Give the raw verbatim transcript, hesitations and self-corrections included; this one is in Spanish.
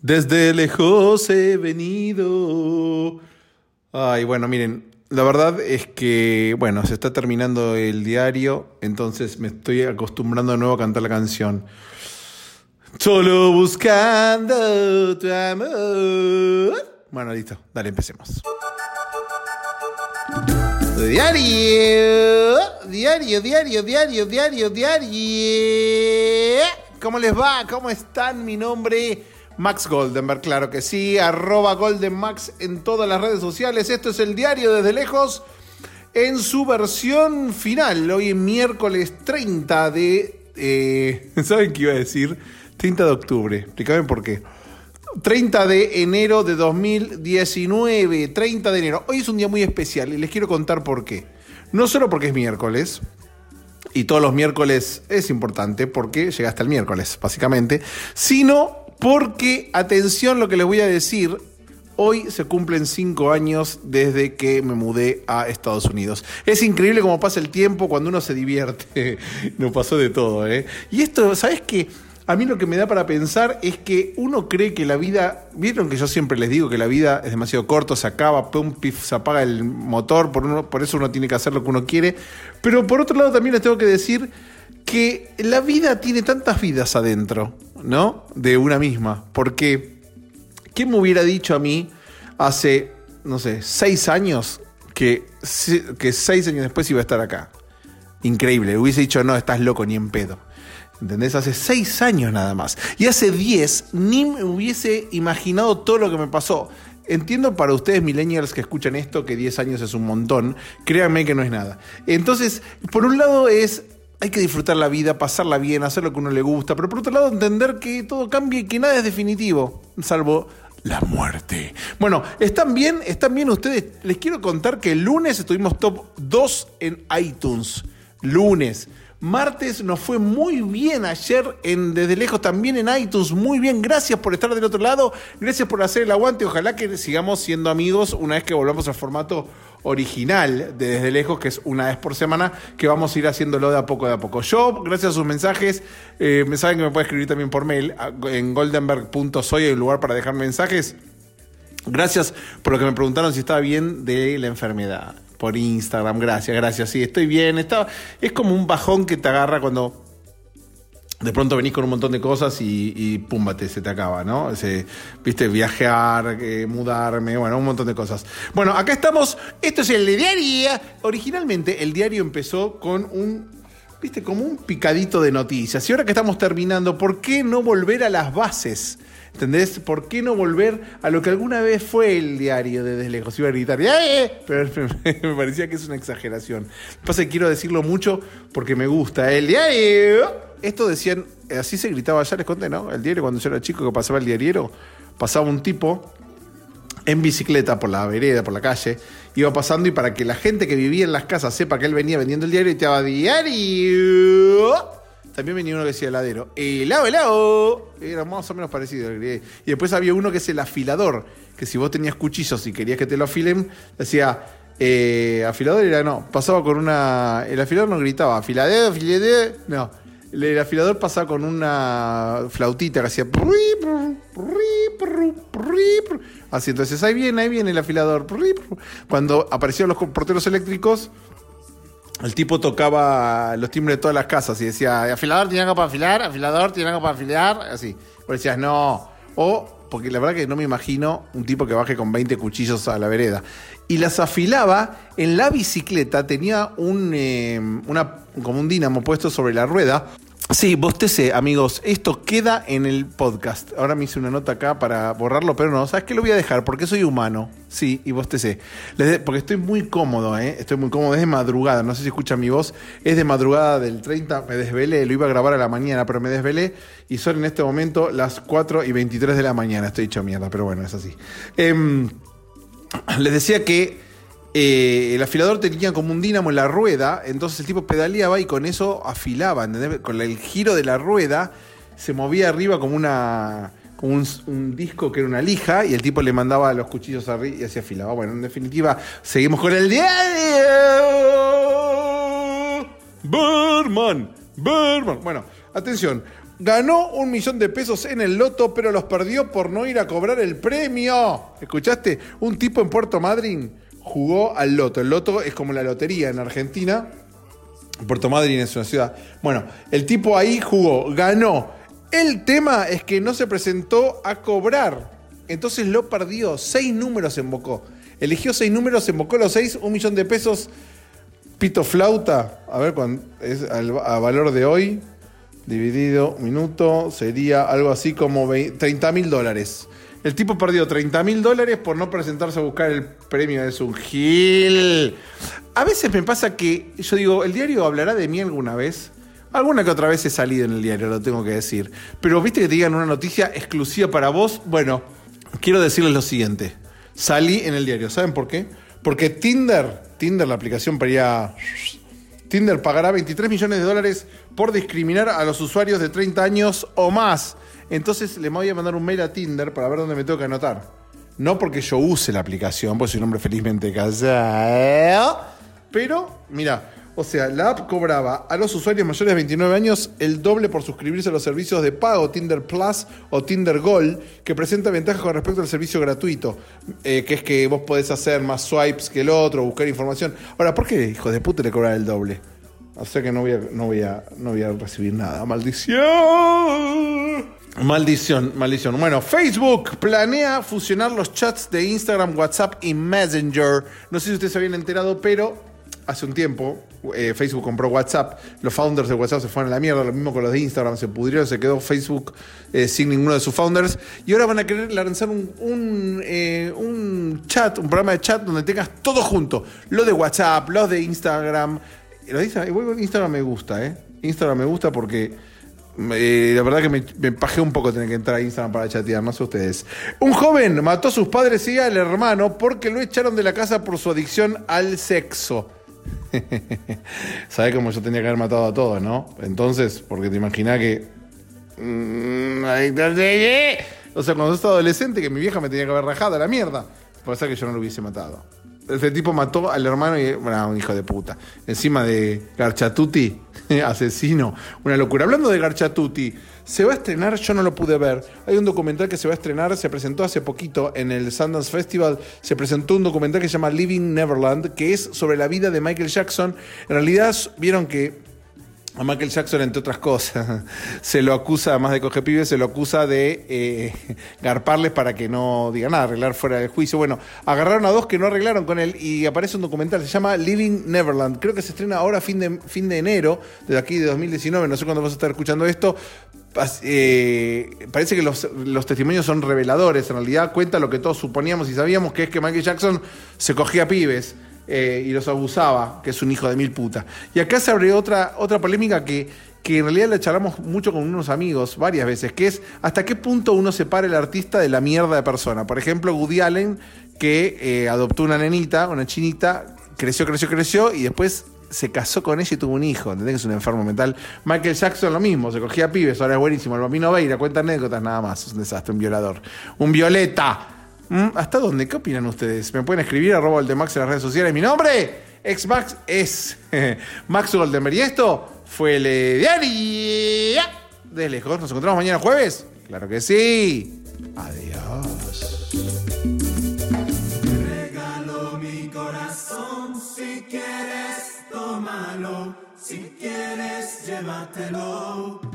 Desde lejos he venido. Ay, bueno, miren, la verdad es que, bueno, se está terminando el diario, entonces me estoy acostumbrando de nuevo a cantar la canción. Solo buscando tu amor. Bueno, listo, dale, empecemos. Diario, diario, diario, diario, diario, diario. ¿Cómo les va? ¿Cómo están? Mi nombre Max Goldenberg, claro que sí, arroba GoldenMax en todas las redes sociales. Esto es el diario desde lejos en su versión final. Hoy es miércoles treinta de... Eh, ¿Saben qué iba a decir? treinta de octubre, explícame por qué. treinta de enero de dos mil diecinueve, treinta de enero. Hoy es un día muy especial y les quiero contar por qué. No solo porque es miércoles, y todos los miércoles es importante porque llega hasta el miércoles, básicamente, sino porque, atención lo que les voy a decir, hoy se cumplen cinco años desde que me mudé a Estados Unidos. Es increíble cómo pasa el tiempo cuando uno se divierte. Nos pasó de todo, ¿eh? Y esto, ¿sabes qué? A mí lo que me da para pensar es que uno cree que la vida... ¿Vieron que yo siempre les digo que la vida es demasiado corta, se acaba, pum, pif, se apaga el motor, por, uno, por eso uno tiene que hacer lo que uno quiere? Pero por otro lado también les tengo que decir que la vida tiene tantas vidas adentro, ¿no? De una misma. Porque, ¿quién me hubiera dicho a mí hace, no sé, seis años que, que seis años después iba a estar acá? Increíble. Hubiese dicho, no, estás loco, ni en pedo. ¿Entendés? Hace seis años nada más. Y hace diez ni me hubiese imaginado todo lo que me pasó. Entiendo para ustedes millennials que escuchan esto que diez años es un montón. Créanme que no es nada. Entonces, por un lado es... Hay que disfrutar la vida, pasarla bien, hacer lo que a uno le gusta. Pero por otro lado, entender que todo cambia y que nada es definitivo. Salvo la muerte. Bueno, ¿están bien? ¿Están bien ustedes? Les quiero contar que el lunes estuvimos top dos en iTunes. Lunes. Martes nos fue muy bien ayer en Desde Lejos, también en iTunes, muy bien, gracias por estar del otro lado, gracias por hacer el aguante, ojalá que sigamos siendo amigos una vez que volvamos al formato original de Desde Lejos, que es una vez por semana, que vamos a ir haciéndolo de a poco de a poco. Yo, gracias a sus mensajes, eh, me saben que me pueden escribir también por mail, en goldenberg punto soy, hay un lugar para dejar mensajes. Gracias por lo que me preguntaron si estaba bien de la enfermedad. Por Instagram, gracias, gracias. Sí, estoy bien. Estaba, es como un bajón que te agarra cuando de pronto venís con un montón de cosas y, y púmbate, se te acaba, ¿no? Ese, viste, viajar, eh, mudarme, bueno, un montón de cosas. Bueno, acá estamos. Esto es el diario. Originalmente el diario empezó con un, viste, como un picadito de noticias. Y ahora que estamos terminando, ¿por qué no volver a las bases? ¿Entendés? ¿Por qué no volver a lo que alguna vez fue el diario de Desde Lejos? Iba a gritar, ¡eh! Pero me parecía que es una exageración. Lo que pasa es que quiero decirlo mucho porque me gusta. El diario. Esto decían, así se gritaba, ya les conté, ¿no? El diario, cuando yo era chico que pasaba el diariero, pasaba un tipo en bicicleta por la vereda, por la calle, iba pasando y para que la gente que vivía en las casas sepa que él venía vendiendo el diario, y te daba diario. También venía uno que decía heladero. Helado, helado. Era más o menos parecido. Y después había uno que es el afilador. Que si vos tenías cuchillos y querías que te lo afilen, decía, eh, afilador era no. Pasaba con una... El afilador no gritaba, afilador, afilador. No. El, el afilador pasaba con una flautita que hacía... Así, entonces ahí viene, ahí viene el afilador. Cuando aparecieron los porteros eléctricos... El tipo tocaba los timbres de todas las casas y decía, afilador, ¿tiene algo para afilar? Afilador, ¿tiene algo para afilar? Así. Pero decías, no. O, porque la verdad que no me imagino un tipo que baje con veinte cuchillos a la vereda. Y las afilaba en la bicicleta, tenía un, eh, una, como un dínamo puesto sobre la rueda. Sí, bostecé, amigos, esto queda en el podcast. Ahora me hice una nota acá para borrarlo, pero no, ¿sabes qué? Lo voy a dejar porque soy humano. Sí, y bostecé. Porque estoy muy cómodo, ¿eh? Estoy muy cómodo, es de madrugada, no sé si escuchan mi voz. Es de madrugada del treinta, me desvelé, lo iba a grabar a la mañana, pero me desvelé. Y son en este momento las cuatro y veintitrés de la mañana. Estoy hecho mierda, pero bueno, es así. Eh, les decía que... Eh, el afilador tenía como un dínamo en la rueda, entonces el tipo pedaleaba y con eso afilaba, ¿entendés? Con el giro de la rueda se movía arriba como una como un, un disco que era una lija y el tipo le mandaba los cuchillos arriba y así afilaba. Bueno, en definitiva, seguimos con el diario. Berman, Berman. Bueno, atención. ganó un millón de pesos en el loto, pero los perdió por no ir a cobrar el premio. ¿Escuchaste? Un tipo en Puerto Madryn jugó al loto. El loto es como la lotería en Argentina. Puerto Madryn es una ciudad. Bueno, el tipo ahí jugó, ganó. El tema es que no se presentó a cobrar. Entonces lo perdió. Seis números embocó. Eligió seis números, embocó los seis, un millón de pesos. Pito flauta. A ver, cuánto es a valor de hoy. Dividido minuto. Sería algo así como treinta mil dólares. El tipo perdió treinta mil dólares por no presentarse a buscar el premio. Es un gil. A veces me pasa que, yo digo, ¿el diario hablará de mí alguna vez? Alguna que otra vez he salido en el diario, lo tengo que decir. Pero viste que te digan una noticia exclusiva para vos. Bueno, quiero decirles lo siguiente. Salí en el diario. ¿Saben por qué? Porque Tinder, Tinder, la aplicación para ir a... Tinder pagará veintitrés millones de dólares por discriminar a los usuarios de treinta años o más. Entonces le voy a mandar un mail a Tinder para ver dónde me tengo que anotar. No porque yo use la aplicación, pues soy un hombre felizmente casado. Pero, mira, o sea, la app cobraba a los usuarios mayores de veintinueve años el doble por suscribirse a los servicios de pago Tinder Plus o Tinder Gold, que presenta ventajas con respecto al servicio gratuito, eh, que es que vos podés hacer más swipes que el otro, buscar información. Ahora, ¿por qué, hijo de puta, le cobrar el doble? O sea que no voy a, no voy a, no voy a recibir nada. ¡Maldición! Maldición, maldición. Bueno, Facebook planea fusionar los chats de Instagram, WhatsApp y Messenger. No sé si ustedes se habían enterado, pero hace un tiempo eh, Facebook compró WhatsApp. Los founders de WhatsApp se fueron a la mierda. Lo mismo con los de Instagram. Se pudrieron, se quedó Facebook eh, sin ninguno de sus founders. Y ahora van a querer lanzar un, un, eh, un chat, un programa de chat donde tengas todo junto. Lo de WhatsApp, los de Instagram. Lo de Instagram, Instagram me gusta, ¿eh? Instagram me gusta porque... Eh, la verdad que me, me pajé un poco tener que entrar a Instagram para chatear, no sé ustedes. Un joven mató a sus padres y al hermano porque lo echaron de la casa por su adicción al sexo. ¿Sabés cómo yo tenía que haber matado a todos, no? Entonces, porque te imaginás que... O sea, cuando yo estaba adolescente, que mi vieja me tenía que haber rajado a la mierda. Por eso que yo no lo hubiese matado. Ese tipo mató al hermano y... Bueno, un hijo de puta. Encima de Garchatuti, asesino. Una locura. Hablando de Garchatuti, se va a estrenar, yo no lo pude ver. Hay un documental que se va a estrenar, se presentó hace poquito en el Sundance Festival. Se presentó un documental que se llama Living Neverland, que es sobre la vida de Michael Jackson. En realidad, vieron que a Michael Jackson, entre otras cosas, se lo acusa, además de coger pibes, se lo acusa de eh, garparles para que no digan nada, arreglar fuera del juicio. Bueno, agarraron a dos que no arreglaron con él y aparece un documental, se llama Living Neverland. Creo que se estrena ahora fin de, fin de enero, desde aquí de dos mil diecinueve, no sé cuándo vas a estar escuchando esto. Eh, parece que los, los testimonios son reveladores, en realidad cuenta lo que todos suponíamos y sabíamos, que es que Michael Jackson se cogía pibes. Eh, y los abusaba, que es un hijo de mil puta. Y acá se abre otra, otra polémica que, que en realidad la charlamos mucho con unos amigos varias veces, que es hasta qué punto uno separa el artista de la mierda de persona. Por ejemplo, Woody Allen, que eh, adoptó una nenita, una chinita, creció, creció, creció y después se casó con ella y tuvo un hijo. ¿Entendés que es un enfermo mental? Michael Jackson lo mismo, se cogía pibes, ahora es buenísimo. El Bambino Veira cuenta anécdotas nada más, es un desastre, un violador. Un violeta. ¿Hasta dónde? ¿Qué opinan ustedes? Me pueden escribir arroba Goldemax en las redes sociales. Mi nombre, ex-Max, es Max Goldenberg. Y esto fue el diario de lejos. ¿Nos encontramos mañana jueves? Claro que sí. Adiós. Regalo mi corazón, si quieres, tómalo. Si quieres, llévatelo.